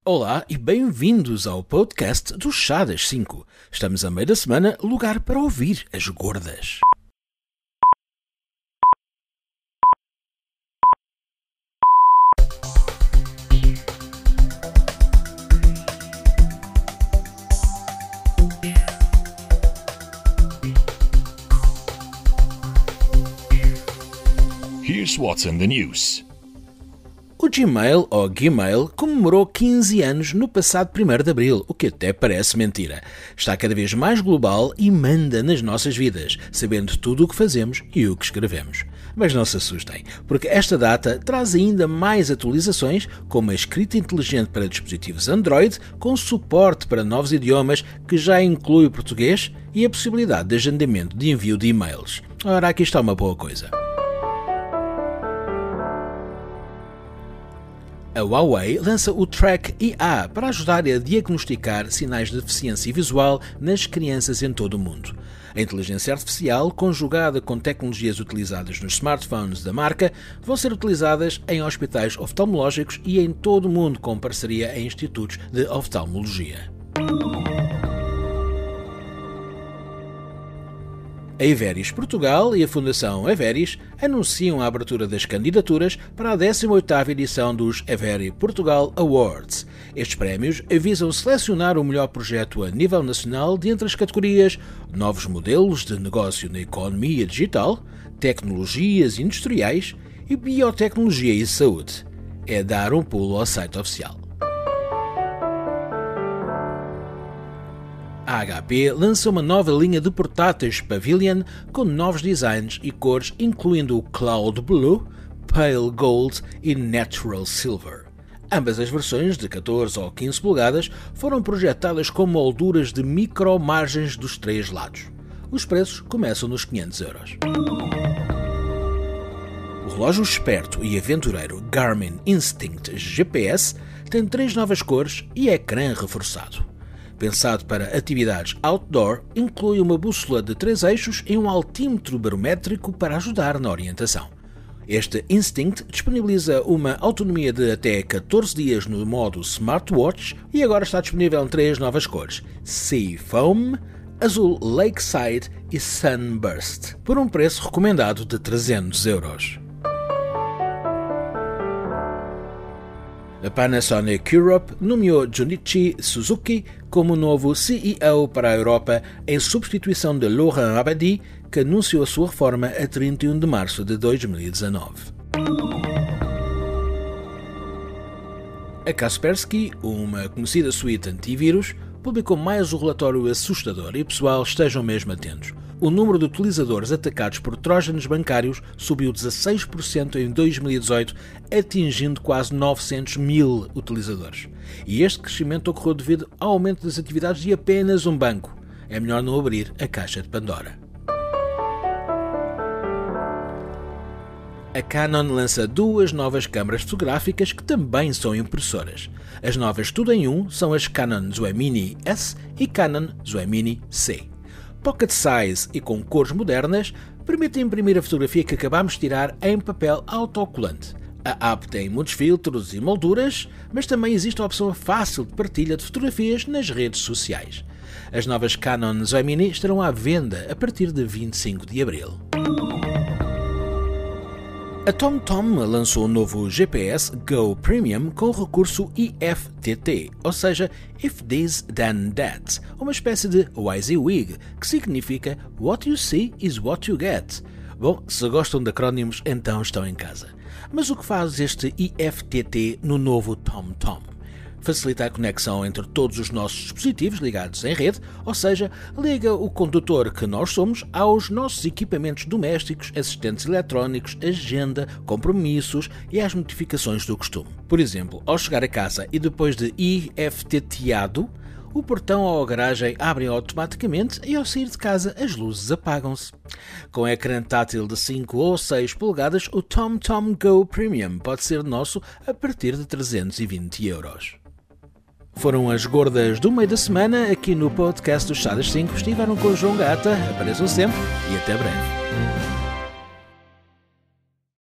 Olá e bem-vindos ao podcast do Chá das 5. Estamos a meio da semana, lugar para ouvir as gordas. Here's what's in the news. O Gmail, ou Gmail, comemorou 15 anos no passado 1º de Abril, o que até parece mentira. Está cada vez mais global e manda nas nossas vidas, sabendo tudo o que fazemos e o que escrevemos. Mas não se assustem, porque esta data traz ainda mais atualizações, como a escrita inteligente para dispositivos Android, com suporte para novos idiomas, que já inclui o português, e a possibilidade de agendamento de envio de e-mails. Ora, aqui está uma boa coisa. A Huawei lança o Track IA para ajudar a diagnosticar sinais de deficiência visual nas crianças em todo o mundo. A inteligência artificial, conjugada com tecnologias utilizadas nos smartphones da marca, vão ser utilizadas em hospitais oftalmológicos e em todo o mundo com parceria em institutos de oftalmologia. A Everis Portugal e a Fundação Everis anunciam a abertura das candidaturas para a 18ª edição dos Everis Portugal Awards. Estes prémios visam selecionar o melhor projeto a nível nacional dentre as categorias Novos Modelos de Negócio na Economia Digital, Tecnologias Industriais e Biotecnologia e Saúde. É dar um pulo ao site oficial. A HP lança uma nova linha de portáteis Pavilion com novos designs e cores, incluindo o Cloud Blue, Pale Gold e Natural Silver. Ambas as versões, de 14 ou 15 polegadas, foram projetadas com molduras de micro-margens dos três lados. Os preços começam nos €500. O relógio esperto e aventureiro Garmin Instinct GPS tem 3 novas cores e ecrã reforçado. Pensado para atividades outdoor, inclui uma bússola de 3 eixos e um altímetro barométrico para ajudar na orientação. Este Instinct disponibiliza uma autonomia de até 14 dias no modo Smartwatch e agora está disponível em 3 novas cores: Sea Foam, Azul Lakeside e Sunburst, por um preço recomendado de €300. A Panasonic Europe nomeou Junichi Suzuki como novo CEO para a Europa em substituição de Laurent Abadi, que anunciou a sua reforma a 31 de março de 2019. A Kaspersky, uma conhecida suíte antivírus, publicou mais um relatório assustador e o pessoal estejam mesmo atentos. O número de utilizadores atacados por trójanos bancários subiu 16% em 2018, atingindo quase 900 mil utilizadores. E este crescimento ocorreu devido ao aumento das atividades de apenas um banco. É melhor não abrir a caixa de Pandora. A Canon lança 2 novas câmaras fotográficas que também são impressoras. As novas tudo em um são as Canon Zuemini S e Canon Zuemini C. Pocket size e com cores modernas, permitem imprimir a fotografia que acabamos de tirar em papel autocolante. A app tem muitos filtros e molduras, mas também existe a opção fácil de partilha de fotografias nas redes sociais. As novas Canon Zuemini estarão à venda a partir de 25 de abril. A TomTom lançou o novo GPS Go Premium com o recurso IFTT, ou seja, If This Then That, uma espécie de WYSIWYG, que significa What You See is What You Get. Bom, se gostam de acrónimos, então estão em casa. Mas o que faz este IFTT no novo TomTom? Facilita a conexão entre todos os nossos dispositivos ligados em rede, ou seja, liga o condutor que nós somos aos nossos equipamentos domésticos, assistentes eletrónicos, agenda, compromissos e às notificações do costume. Por exemplo, ao chegar a casa e depois de IFTTado, o portão ou a garagem abrem automaticamente e ao sair de casa as luzes apagam-se. Com ecrã tátil de 5 ou 6 polegadas, o TomTom Go Premium pode ser nosso a partir de €320. Foram as gordas do meio da semana aqui no podcast do Chá das 5. Estiveram com o João Gata. Apareçam sempre e até breve.